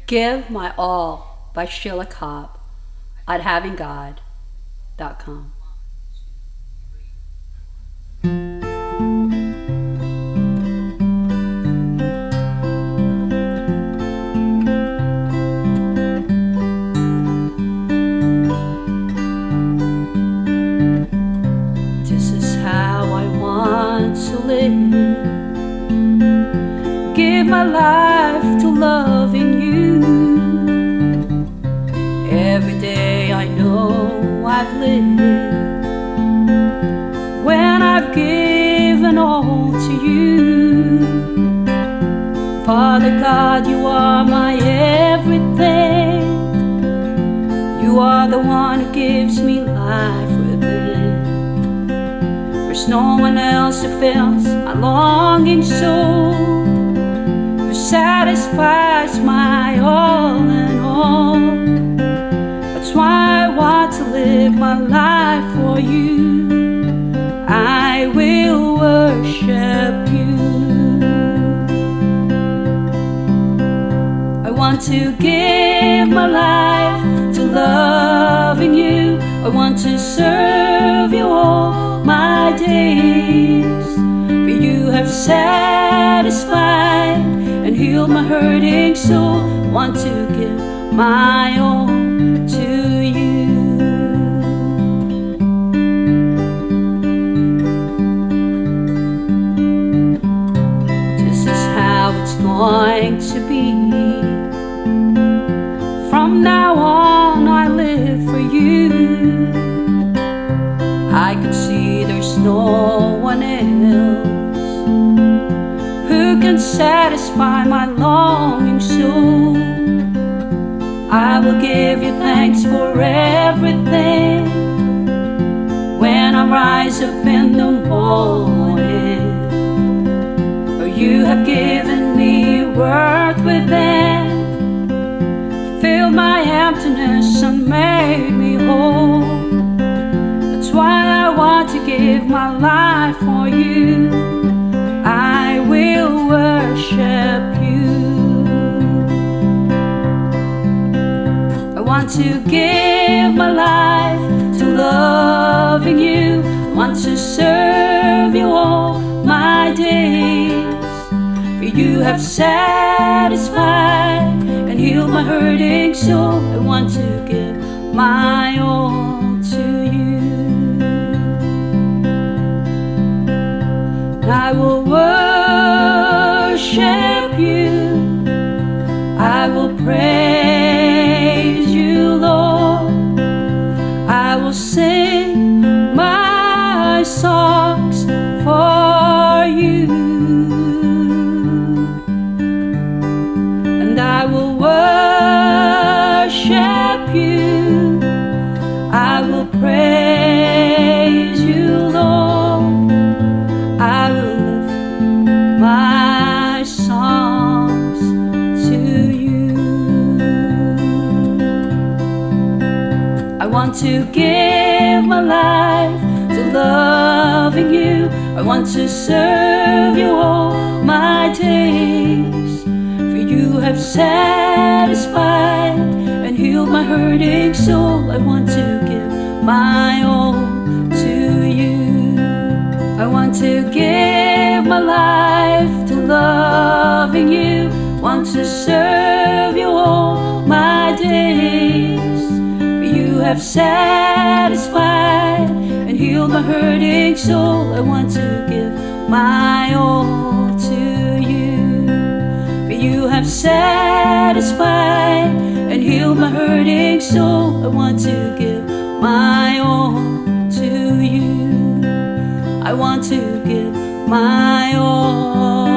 Give My All by Sheila Cobb at havinggod.com. This is how I want to live. Give my life to loving you. Every day I know I've lived when I've given all to you. Father God, you are my everything. You are the one who gives me life within. There's no one else who fills my longing soul, who satisfies my all in all. That's why I want to live my life for you. I will worship you. I want to give my life to loving you. I want to serve you all my days. For you have satisfied and healed my hurting soul. I want to give my all to you. This is how it's going to be. From now on I live for you. I can see there's no one else who can satisfy my longing soul. I will give you thanks for everything when I rise up in the morning. For you have given me worth within, filled my emptiness and made me whole. That's why I want to give my life for you. I will worship you. I want to give my life to loving you. I want to serve you all my days. For you have satisfied and healed my hurting soul. I want to give my all to you. I will worship you. I will praise you, Lord. I will sing my songs for you. And I will worship you. I will praise you, Lord. I will lift my songs to you. I want to give my life to loving you. I want to serve you all my days. For you have satisfied and healed my hurting soul. I want to give my all to you. I want to give my life to loving you. Want to serve you all my days. For you have satisfied and healed my hurting soul. I want to give my all to you. For you have satisfied and healed my hurting soul. I want to give my all to you. I want to give my all.